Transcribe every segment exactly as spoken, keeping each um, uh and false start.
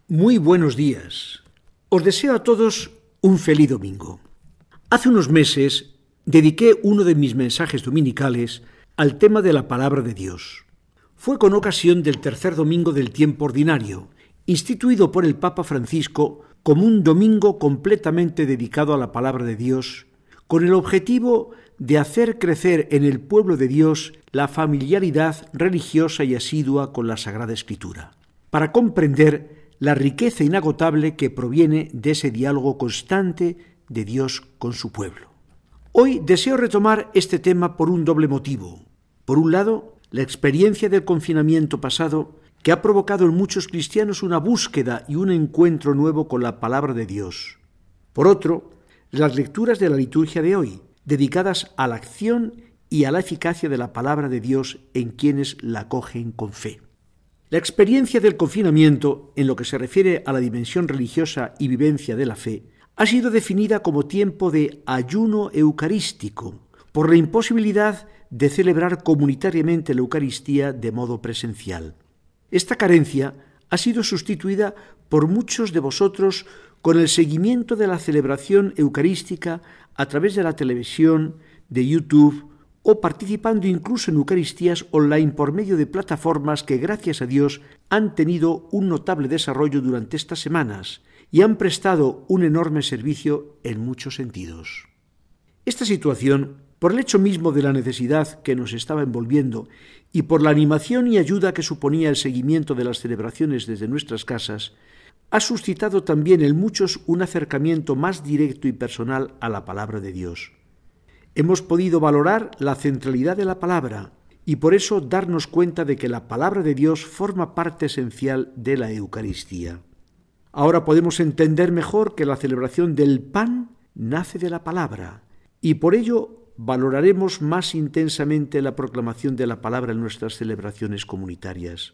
Muy buenos días. Os deseo a todos un feliz domingo. Hace unos meses dediqué uno de mis mensajes dominicales al tema de la palabra de Dios. Fue con ocasión del tercer domingo del tiempo ordinario, instituido por el Papa Francisco como un domingo completamente dedicado a la palabra de Dios, con el objetivo de hacer crecer en el pueblo de Dios la familiaridad religiosa y asidua con la Sagrada Escritura, para comprender la riqueza inagotable que proviene de ese diálogo constante de Dios con su pueblo. Hoy deseo retomar este tema por un doble motivo. Por un lado, la experiencia del confinamiento pasado, que ha provocado en muchos cristianos una búsqueda y un encuentro nuevo con la palabra de Dios. Por otro, las lecturas de la liturgia de hoy, dedicadas a la acción y a la eficacia de la palabra de Dios en quienes la acogen con fe. La experiencia del confinamiento, en lo que se refiere a la dimensión religiosa y vivencia de la fe, ha sido definida como tiempo de ayuno eucarístico, por la imposibilidad de celebrar comunitariamente la Eucaristía de modo presencial. Esta carencia ha sido sustituida por muchos de vosotros con el seguimiento de la celebración eucarística a través de la televisión, de YouTube, o participando incluso en Eucaristías online por medio de plataformas que, gracias a Dios, han tenido un notable desarrollo durante estas semanas y han prestado un enorme servicio en muchos sentidos. Esta situación, por el hecho mismo de la necesidad que nos estaba envolviendo y por la animación y ayuda que suponía el seguimiento de las celebraciones desde nuestras casas, ha suscitado también en muchos un acercamiento más directo y personal a la palabra de Dios. Hemos podido valorar la centralidad de la palabra y por eso darnos cuenta de que la palabra de Dios forma parte esencial de la Eucaristía. Ahora podemos entender mejor que la celebración del pan nace de la palabra y por ello valoraremos más intensamente la proclamación de la palabra en nuestras celebraciones comunitarias.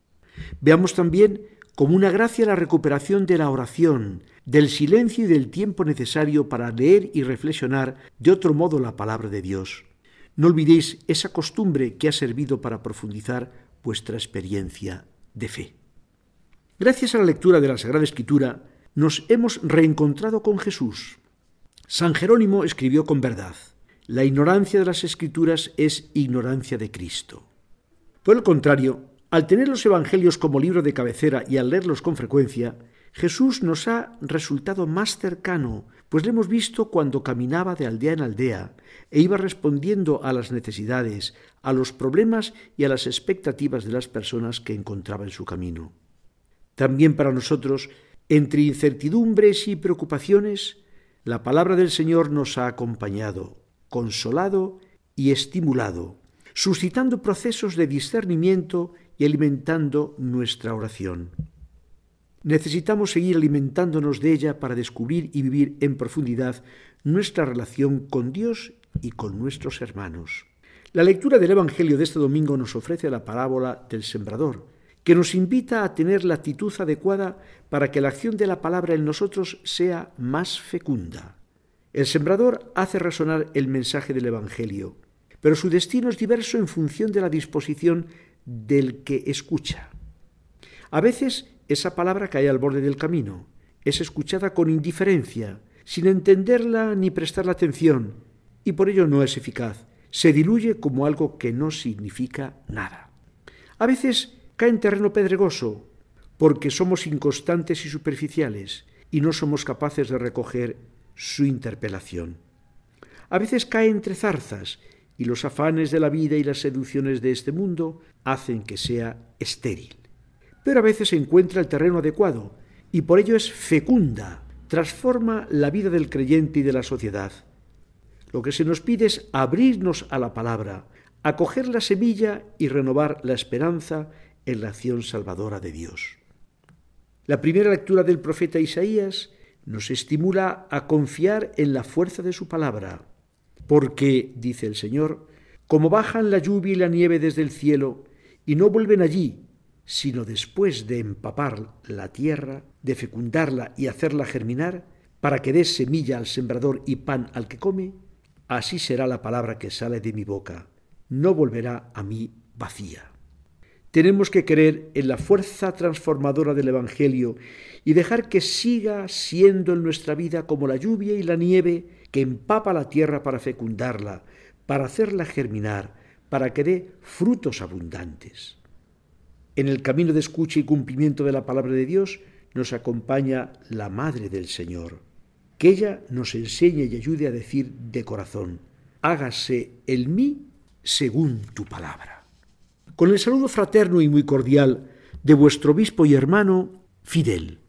Veamos también como una gracia la recuperación de la oración, del silencio y del tiempo necesario para leer y reflexionar de otro modo la palabra de Dios. No olvidéis esa costumbre que ha servido para profundizar vuestra experiencia de fe. Gracias a la lectura de la Sagrada Escritura, nos hemos reencontrado con Jesús. San Jerónimo escribió con verdad: la ignorancia de las Escrituras es ignorancia de Cristo. Por el contrario, al tener los Evangelios como libro de cabecera y al leerlos con frecuencia, Jesús nos ha resultado más cercano, pues le hemos visto cuando caminaba de aldea en aldea e iba respondiendo a las necesidades, a los problemas y a las expectativas de las personas que encontraba en su camino. También para nosotros, entre incertidumbres y preocupaciones, la palabra del Señor nos ha acompañado, consolado y estimulado, suscitando procesos de discernimiento y alimentando nuestra oración. Necesitamos seguir alimentándonos de ella para descubrir y vivir en profundidad nuestra relación con Dios y con nuestros hermanos. La lectura del Evangelio de este domingo nos ofrece la parábola del sembrador, que nos invita a tener la actitud adecuada para que la acción de la palabra en nosotros sea más fecunda. El sembrador hace resonar el mensaje del Evangelio, pero su destino es diverso en función de la disposición del que escucha. A veces esa palabra cae al borde del camino, es escuchada con indiferencia, sin entenderla ni prestarle atención, y por ello no es eficaz, se diluye como algo que no significa nada. A veces cae en terreno pedregoso, porque somos inconstantes y superficiales, y no somos capaces de recoger su interpelación. A veces cae entre zarzas, y los afanes de la vida y las seducciones de este mundo hacen que sea estéril. Pero a veces se encuentra el terreno adecuado y por ello es fecunda, transforma la vida del creyente y de la sociedad. Lo que se nos pide es abrirnos a la palabra, acoger la semilla y renovar la esperanza en la acción salvadora de Dios. La primera lectura del profeta Isaías nos estimula a confiar en la fuerza de su palabra, porque, dice el Señor, como bajan la lluvia y la nieve desde el cielo y no vuelven allí, sino después de empapar la tierra, de fecundarla y hacerla germinar, para que dé semilla al sembrador y pan al que come, así será la palabra que sale de mi boca, no volverá a mí vacía. Tenemos que creer en la fuerza transformadora del Evangelio y dejar que siga siendo en nuestra vida como la lluvia y la nieve que empapa la tierra para fecundarla, para hacerla germinar, para que dé frutos abundantes. En el camino de escucha y cumplimiento de la palabra de Dios nos acompaña la Madre del Señor. Que ella nos enseñe y ayude a decir de corazón: hágase en mí según tu palabra. Con el saludo fraterno y muy cordial de vuestro obispo y hermano Fidel.